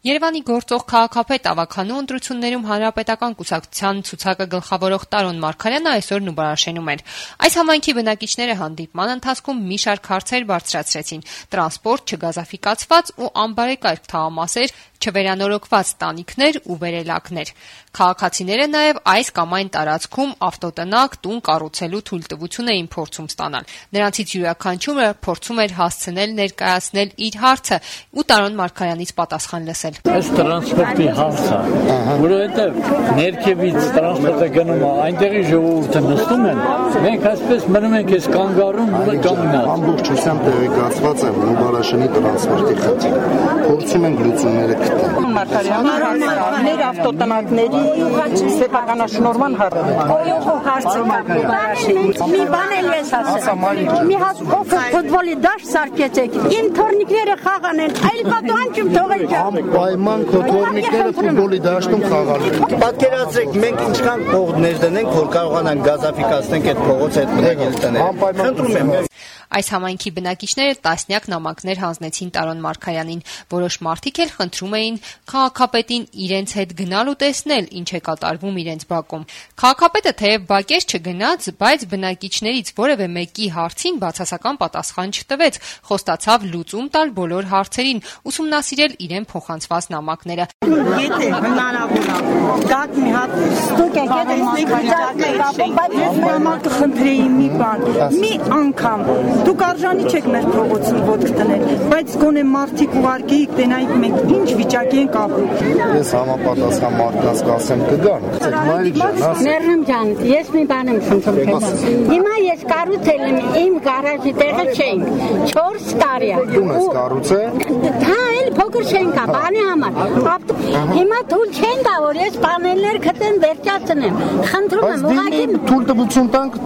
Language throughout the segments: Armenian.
Երևանի գործող քաղաքապետ ավագանու ընտրություններում Հանրապետական կուսակցության ցուցակը գլխավորող Տարոն Մարգարյանը այսօր Նուբարաշենում էր։ Այս համայնքի բնակիչները հանդիպման ընթացքում մի շարք հարցեր բարձրացրեցին՝ տրանսպորտ, չգազաֆիկացված ու անբարեկարգ թաղամասեր, չվերանորոգված տանիքներ ու վերելակներ։ Քաղաքացիները նաև այս կամ այն տարածքում ավտոտնակ, տուն կառուցելու թույլտվություն էին փորձում ստանալ։ Նրանցից յուրաքանչյուրը փորձում էր հասցնել ներկայացնել իր հարցը ու Տարոն Մարգարյանից պատասխան լսել։ Այս տրանսպորտի հարցը, որովհետև ներքևից տրանսպորտը գնում է, այնտեղի ժողովուրդը նստում են, մենք այսպես մնում ենք այս կանգառում ու կանգնած։ Ամբողջությամբ տեղեկացված եմ Նուբարաշենի տրանսպորտի խնդիրը։ Փորձում ենք լուծումները գտնել։ Մեր ավտոտնակների սեփականաշնորհման հարցը։ Մի բան էլ ես ասեմ։ Մի հատ ֆուտբոլի դաշտ սարքեցեք, ին թորնիկները խաղան են, այլ պատանջում թողեք։ Պայման կոթորնիկները ֆուտբոլի դաշտում խաղալու։ Պատկերացրեք, մենք ինչքան փող ներդնենք, որ կարողանանք գազաֆիկացնենք այդ փողոցը այդ մտագել տնել։ Խնդրում եմ։ Այս համայնքի բնակիչները տասնյակ նամակներ հանձնեցին Տարոն Մարգարյանին։ Որոշ մարդիկ էլ խնդրում էին քաղաքապետին իրենց հետ գնալ ու տեսնել, ինչ է կատարվում իրենց բակում։ Քաղաքապետը թեև բակեր չգնաց, բայց բնակիչներից որևէ մեկի հարցին բացասական պատասխան չտվեց, խոստացավ լուծում տալ բոլոր հարցերին, ուսումնասիրել իրեն փոխանցված նամակները։ Եթե հնարավոր է, գաք մի հատ ստուկ եկեք նամակ խնդրեի մի բան, մի անգամ դուք արժանի չեք մեր փողոցում ոտք տնել, բայց գոնե մարդիկ ուղարկեիք տենայիք մենք ինչ վիճակի ենք ապրում։ Ես համապատասխան մարդկանց կասեմ կգան։ Մերժում ջան, ես մի բան եմ խնդրում քեզ։ Հիմա ես կառուցել եմ իմ գարաժի տեղը շենք, 4 տարի է։ Դու ես կառուցել։ Հա, էլ փոքր շենք է, բանի համար։ Հիմա թույլ չեն տա, որ ես պանելներ գտեմ վերջացնեմ։ Խնդրում եմ, ուղղակի թույլտվություն տանք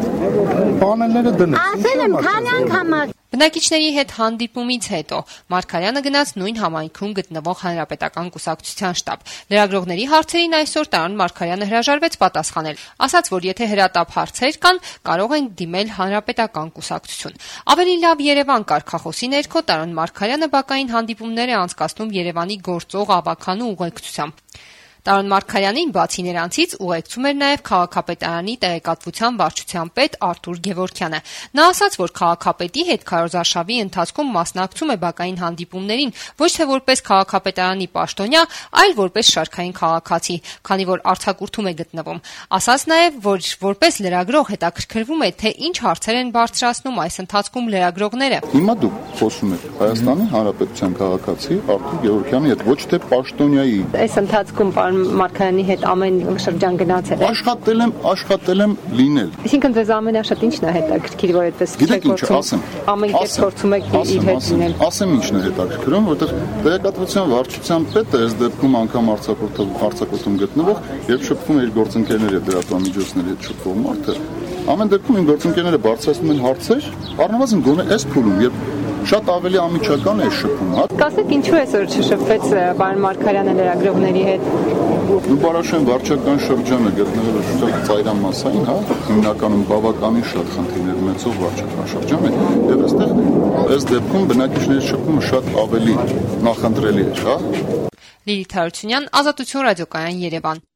պանելները դնենք։ ասել եմ, քանի անգամ Բնակիչների հետ հանդիպումից հետո Մարգարյանը գնաց նույն համայնքում գտնվող Հանրապետական կուսակցության շտաբ։ Լրագրողների հարցերին այսօր Տարոն Մարգարյանը հրաժարվեց պատասխանել, ասաց, որ եթե հրատապ հարցեր կան, կարող են դիմել Հանրապետական կուսակցություն։ Ավելի լավ Երևան կարգախոսի ներքո Տարոն Մարգարյանը բակային հանդիպումներ է անցկացնում Երևանի գործող ավագանու ուղեկցությամբ։ Տարոն Մարգարյանին բացի նրանցից ուղեկցում էր նաև քաղաքապետարանի տեղեկատվության վարչության պետ Արթուր Գևորգյանը։ Նա ասաց, որ քաղաքապետի հետ քարոզարշավի ընթացքում մասնակցում է բակային հանդիպումներին ոչ թե որպես քաղաքապետարանի պաշտոնյա, այլ որպես շարքային քաղաքացի, քանի որ արձակուրդում է գտնվում։ Ասաց նաև, որ որպես լրագրող հետաքրքրվում է, թե ինչ հարցեր են բարձրացնում այս ընթացքում լրագրողները։ Հիմա դուք խոսում եք Հայաստանի Հանրապետության քաղաքացի Արթուր Գևորգյանի հետ, ոչ թե պաշտոնյայի։ Այս ընթացքում Մարգարյանի հետ ամեն շրջան գնացել եք։ Աշխատել եմ լինել։ Այսինքն ձեզ ամենաշատ ի՞նչն է հետաքրքիր, որ այդպես չեք փորձում։ Ամեն կերպ փորձում եք իր հետ լինել։ Ասեմ ինչն է հետաքրքրում, որովհետև տեղեկատվության վարչության պետը այս դեպքում անգամ արձակուրդում գտնվող, երբ շփվում է իր գործընկերների հետ, լրատվամիջոցների հետ շփվող մարդը, ամեն դեպքում իմ գործընկերները բարձրացնում են հարցեր, առնվազն գոնե այս փուլում, երբ շատ ավելի ամիջական է շփում, հա։ Կասեք ինչու այսօր չշփվեց պարոն Մարգարյանը լրագրողների հետ։ Նուբարաշեն վարչական շրջանը գտնվելը շուտ ծայրամասային, հա, հիմնականում բավականին շատ խնդիրներ ունեցող վարչական շրջան է, եւ այս դեպքում բնակիչների շփումը շատ ավելի նախընտրելի էր, հա։ Լիլիթ Հարությունյան, Ազատություն ռադիոկայան, Երևան։